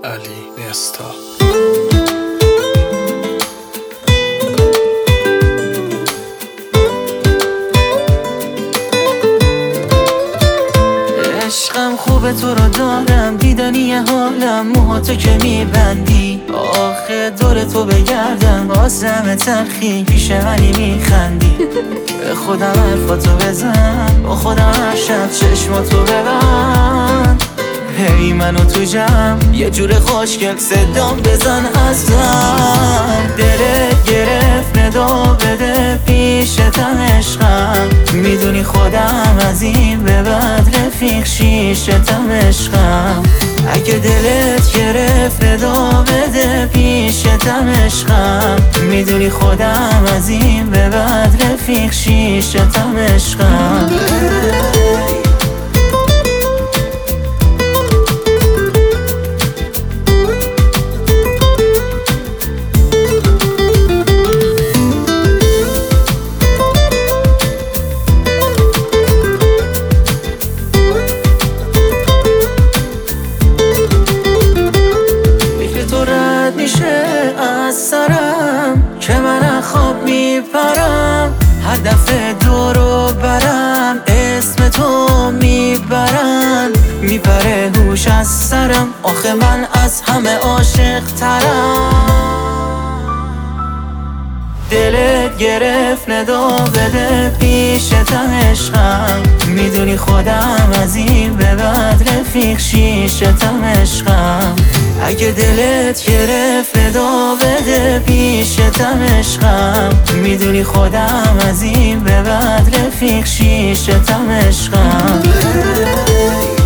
علی نستا. عشقم خوبه تو رو دارم، دیدنی حالم، موهاتو که میبندی آخه دور تو بگردم بازم تلخی پیش منی میخندی. به خودم حرفاتو بزن، با خودم هر شب چشماتو ببند. هی منو تو جمع یه جور خوشگل صدام بزن ازم. دلت گرفت ندا بده پیشتم عشقم، میدونی خودم از این به بعد رفیق شیشتم عشقم. اگه دلت گرفت ندا بده پیشتم عشقم، میدونی خودم از این به بعد رفیق شیشتم عشقم. میشه از سرم که من خواب میپرم، هر دفعه دورو برم اسم تو میبرن، میپره هوش از سرم آخه من از همه عاشق ترم. دلت گرفت ندا بده پیشتم عشقم، میدونی خودم از این به بعد رفیق شیشتم عشقم. اگه دلت گرفت ندا بده پیشتم عشقم، میدونی خودم از این به بعد رفیق شیشتم عشقم.